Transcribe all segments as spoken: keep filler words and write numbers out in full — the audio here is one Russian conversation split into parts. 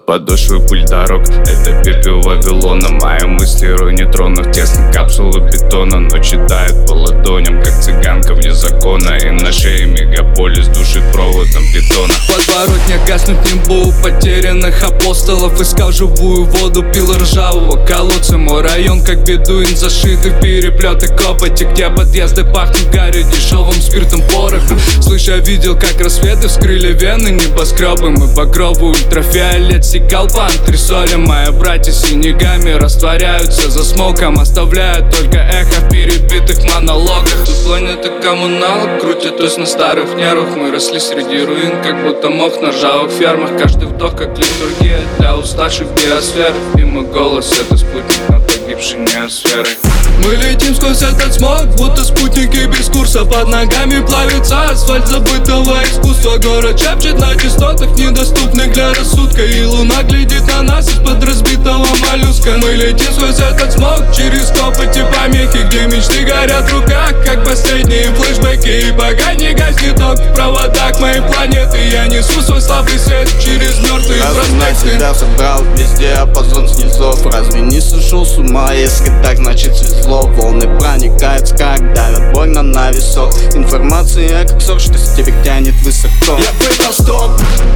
подошвы пыль дорог, это пепел Вавилона. Мои мысли рой нейтронов, тесной капсулы бетона. Ночи тают по ладоням, как цыганка вне закона. И на шее мегаполис душит проводом бетона. Подворотня гаснуть не буду потерянных апостолов. Искал живую воду, пил ржавого колодца. Мой район как бедуин, зашитый в переплеты копоти, где подъезды пахнут гарью, дешевым спиртом, порохом. Слыша, видел, как рассветы вскрыли вены небоскребы. Мы багровый ультрафиолет секал по антресолям. Мои братья синегами растворяются за смоком, оставляют только эхо в перебитых монологах. Тут планета коммуналок крутит ус на старых нервах. Мы росли среди руин, как будто мох на ржавых фермах. Каждый вдох как литургия для уставших биосфер. И мой голос — это спутник над погибшей неосферой. Мы летим сквозь этот смог, будто спутники без курса. Под ногами плавится асфальт забытого искусства. Город шепчет на частотах, недоступных для рассудка. И луна глядит на нас из-под разбитого моллюска. Мы летим сквозь этот смог, через копоти помехи, где мечты горят в руках, как последние флешбеки. И пока не гаснет ток в проводах моей планеты, я несу свой слабый свет через мертвые проспекты. Тебя собрал весь диапазон снизов. Разве не сошел с ума? Если так, значит светло. Волны проникают, как давят больно на весок. Информация как сок, что с тебя тянет высоко. Я выбрал стоп,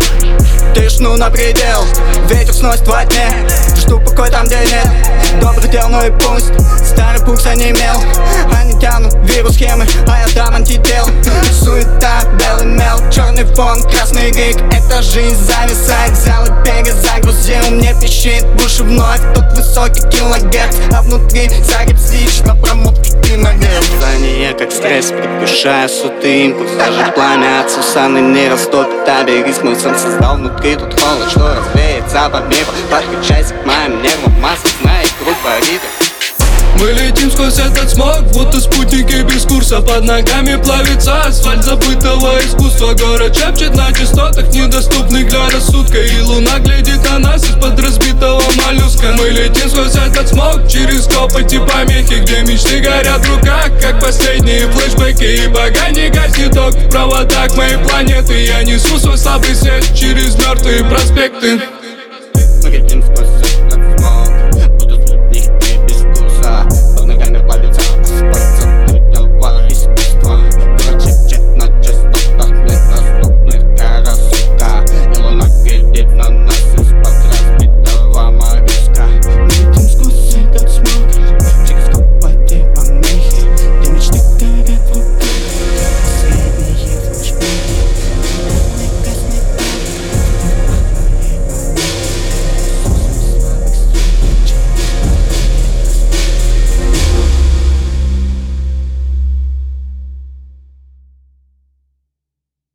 тишину на предел. Ветер сносит во тьме, жду покой там, где нет добрых дел, ну и пусть старый пульс онемел. Они тянут вирус схемы, а я дам антител. Суета, белый мел, черный фон, красный гик. Эта жизнь зависает, взял и перезагрузил. Мне пищит в уши вновь тот высокий килогерц, а внутри загипсишь на промутке ты нагрел. Знание как стресс, предвкушая сотый импульс. Даже пламя от Сусаны не растопит оберись. Мой сон создал внутри тут холод, что развеется по миру. Подключайся к моим нервам, масса знает, круг паритов. Мы летим сквозь этот смог, будто спутники без курса. Под ногами плавится асфальт забытого искусства. Город шепчет на частотах, недоступных для рассудка. И луна глядит на нас из-под разбитого моллюска. Мы летим сквозь этот смог, через копоти помехи, где мечты горят в руках, как последние флешбеки. И пока не гаснет ток в проводах моей планеты, я несу свой слабый свет через мертвые проспекты.